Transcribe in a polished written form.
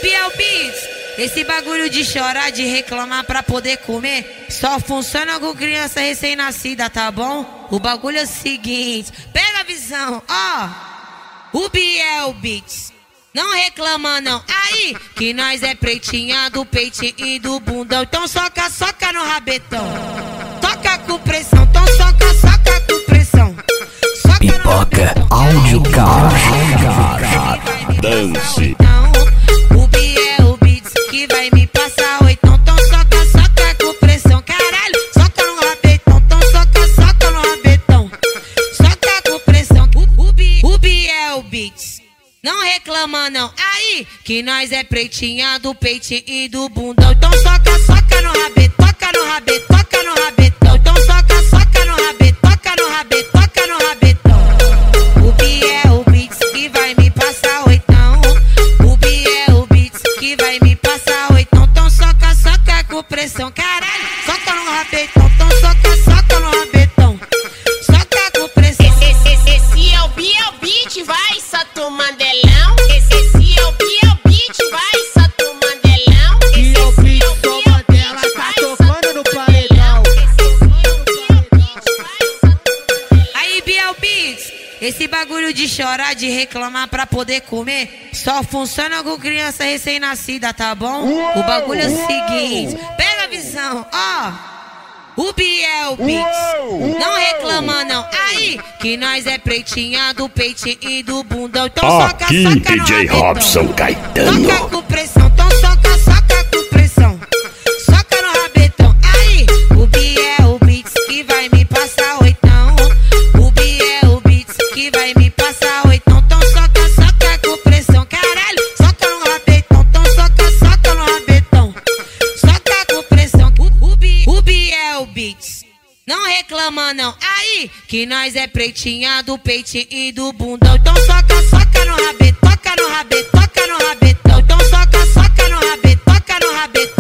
Biel Beats, esse bagulho de chorar, de reclamar pra poder comer, só funciona com criança recém-nascida, tá bom? O bagulho é o seguinte, pega a visão, ó. O Biel Beats, não reclama não, aí que nós é pretinha do peitinho e do bundão. Então soca, soca no rabetão, toca com pressão, então soca, soca com pressão. Soca Pipoca Áudio Car. Dance. O Biel Beats que vai me passar o então, então soca, soca com pressão, caralho. Soca no rabetão, então soca, soca no rabetão. Soca com pressão, o Biel Beats, não reclama não, aí que nós é pretinha do peitinho e do bundão. Então soca, soca no rabetão, toca no rabetão, toca no rabetão. Então soca, soca no rabetão, toca no rabetão, toca no rabetão. O Biel Beats que vai me passar o então, o Biel Beats que vai me passar o então. Então soca, soca com pressão, caralho. Soca no rabetão, então soca, soca no rabetão. Soca com pressão. Esse é o Biel Beats, vai, Sato Mandelão. Esse é o Biel Beats, vai, Sato Mandelão. Biel Beats, sou Mandela, tá tocando no paredão. Aí Biel Beats, esse bagulho de chorar, de reclamar pra poder comer, só funciona com criança recém-nascida, tá bom? O bagulho é o seguinte, pega a visão, ó. O Biel Beats, não reclama não, aí que nós é pretinha do peitinho e do bundão. Então soca, Aqui, soca no DJ rabetão, Robson Caetano. toca com pressão, então soca, soca com pressão. Soca no rabetão, aí o Biel Beats que vai me passar o então, o Biel Beats que vai me passar o então. Então soca, soca com pressão, caralho. Soca no rabetão, então soca, soca no rabetão. Soca com pressão, o Biel Beats, não reclama não, aí que nós é pretinha do peitinho e do bundão. Então soca, soca no rabetão, toca no rabetão, toca no rabetão. Então soca, soca no rabetão, toca no rabetão.